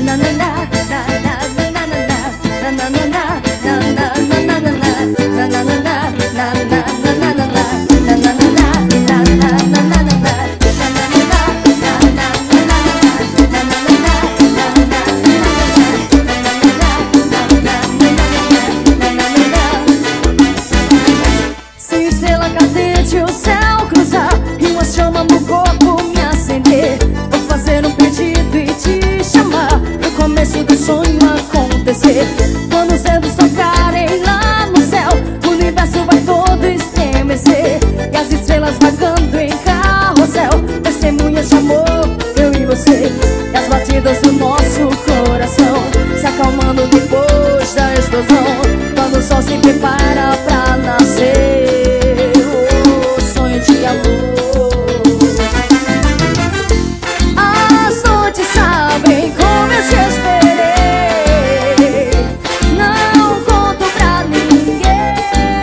Se estrela cadente o céu cruzar e uma chama no corpo me acender, vou fazer um pedido e te chamar no começo do sonho acontecer. Quando os dedos tocarem lá no céu, o universo vai todo estremecer e as estrelas vagando em carrossel, testemunhas de amor, eu e você. E as batidas do nosso coração se acalmando depois da explosão, quando o sol se prepara pra nascer. Oh, sonho de amor. As noites sabem como eu te esperei, não conto pra ninguém.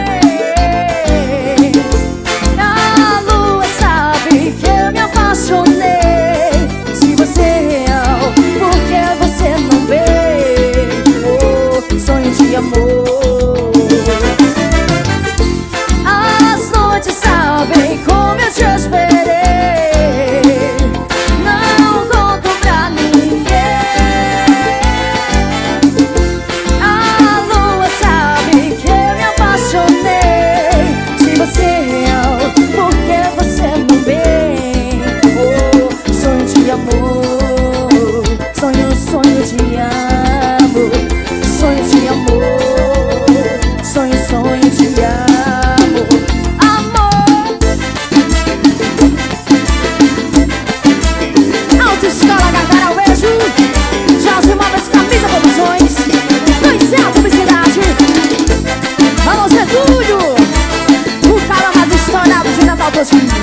A lua sabe que eu me apaixonei. Se você é real, por que você não vê? Oh, sonho de amor. As noites sabem como eu te esperei, não conto pra ninguém. A lua sabe que eu me apaixonei. Se você é real, por que você não vem? Oh, sonho de amor, sonho, sonho de amor, sonho de amor, sonho, sonho de amor. Autoescola Gargara, beijo. Jorge Móveis, Camisa Produções, 2L Publicidade. Alô, Zé Túlio, o cara mais estourado de Natal Postinho.